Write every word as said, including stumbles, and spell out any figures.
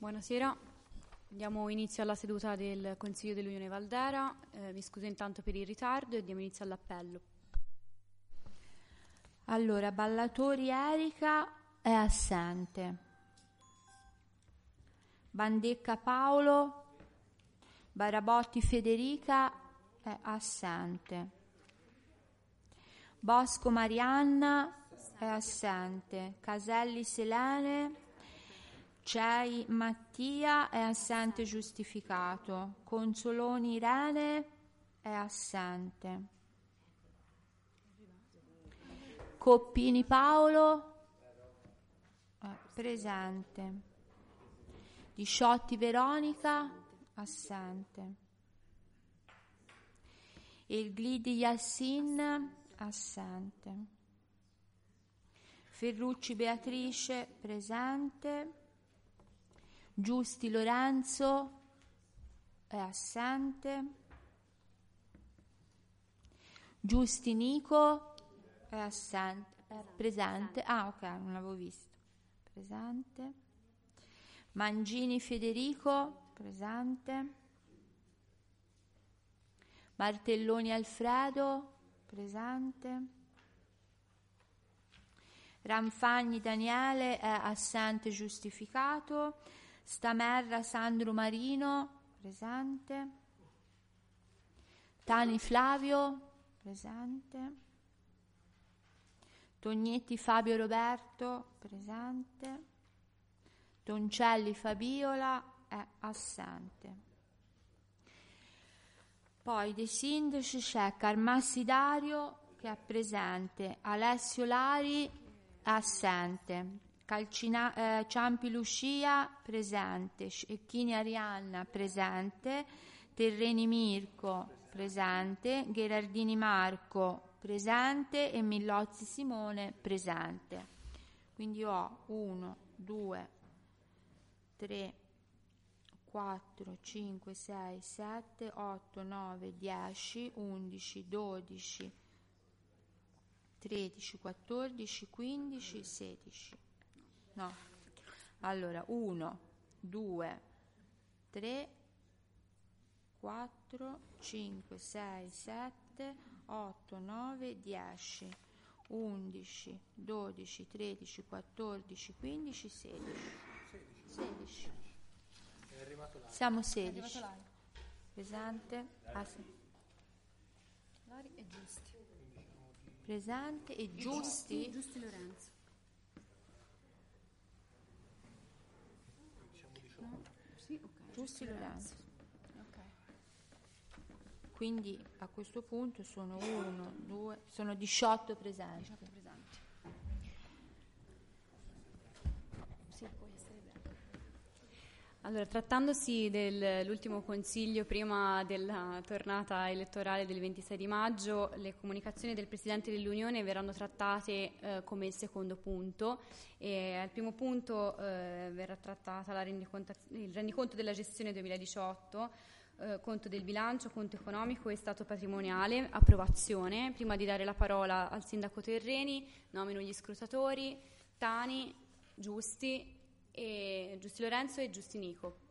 Buonasera, diamo inizio alla seduta del Consiglio dell'Unione Valdera. Eh, mi scuso intanto per il ritardo e diamo inizio all'appello. Allora, Ballatori Erika è assente. Bandecca Paolo, Barabotti Federica è assente. Bosco Marianna è assente. Caselli Selene, Cei Mattia è assente giustificato. Consoloni Irene è assente. Coppini Paolo è presente. Disciotti Veronica assente. Il Glidi Yassin assente. Ferrucci Beatrice presente. Giusti Lorenzo è assente. Giusti Nico è assente, è presente. Ah, ok, non l'avevo visto. Presente. Mangini Federico presente. Martelloni Alfredo presente. Ranfagni Daniele è assente giustificato. Stamerra Sandro Marino presente. Tani Flavio presente. Tognetti Fabio Roberto presente. Toncelli Fabiola è assente. Poi dei sindaci c'è Carmassi Dario che è presente, Alessio Lari è assente, Calcina, eh, Ciampi Lucia presente, Cecchini Arianna presente, Terreni Mirko presente, Gherardini Marco presente e Millozzi Simone presente. Quindi ho uno, due, tre, quattro, cinque, sei, sette, otto, nove, dieci, undici, dodici, tredici, quattordici, quindici, sedici. No. Allora, uno, due, tre, quattro, cinque, sei, sette, otto, nove, dieci, undici, dodici, tredici, quattordici, quindici, sedici. sedici. È arrivato là. Siamo sedici. È arrivato Lari. Presente. Ah, sì. Lari e Giusti. Presente e Giusti. Giusti Lorenzo. No? Sì, ok. Giusti Lorenzo. Ok. Quindi a questo punto sono uno, due, sono diciotto presenti. diciotto presenti. Sì, puoi essere bravo. Allora, trattandosi dell'ultimo consiglio prima della tornata elettorale del ventisei di maggio, le comunicazioni del Presidente dell'Unione verranno trattate eh, come il secondo punto. E al primo punto eh, verrà trattata la rendiconta- il rendiconto della gestione duemiladiciotto, eh, conto del bilancio, conto economico e stato patrimoniale, approvazione. Prima di dare la parola al Sindaco Terreni, nomino gli scrutatori, Tani, Giusti, e Giusti Lorenzo e Giusti Nico.